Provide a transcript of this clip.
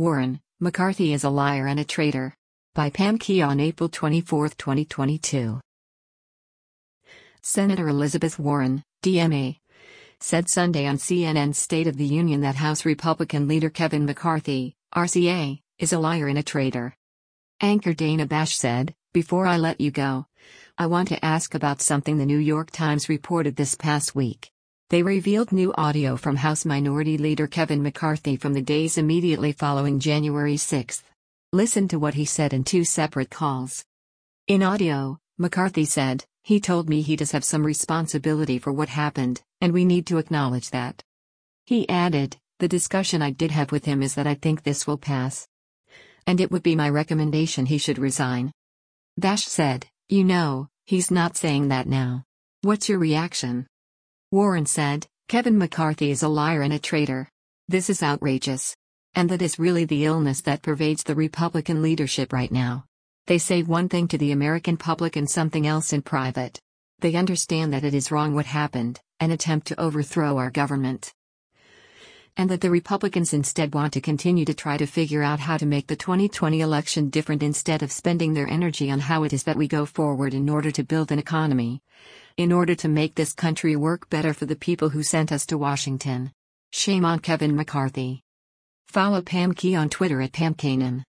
Warren, McCarthy is a liar and a traitor. By Pam Key on April 24, 2022. Senator Elizabeth Warren, DMA, said Sunday on CNN's State of the Union that House Republican leader Kevin McCarthy, RCA, is a liar and a traitor. Anchor Dana Bash said, "Before I let you go, I want to ask about something the New York Times reported this past week. They revealed new audio from House Minority Leader Kevin McCarthy from the days immediately following January 6. Listen to what he said in two separate calls. In audio, McCarthy said, "He told me he does have some responsibility for what happened, and we need to acknowledge that." He added, "The discussion I did have with him is that I think this will pass. And it would be my recommendation he should resign." Bash said, "You know, he's not saying that now. What's your reaction?" Warren said, "Kevin McCarthy is a liar and a traitor. This is outrageous. And that is really the illness that pervades the Republican leadership right now. They say one thing to the American public and something else in private. They understand that it is wrong what happened, an attempt to overthrow our government. And that the Republicans instead want to continue to try to figure out how to make the 2020 election different instead of spending their energy on how it is that we go forward in order to build an economy. In order to make this country work better for the people who sent us to Washington. Shame on Kevin McCarthy." Follow Pam Key on Twitter at PamKanan.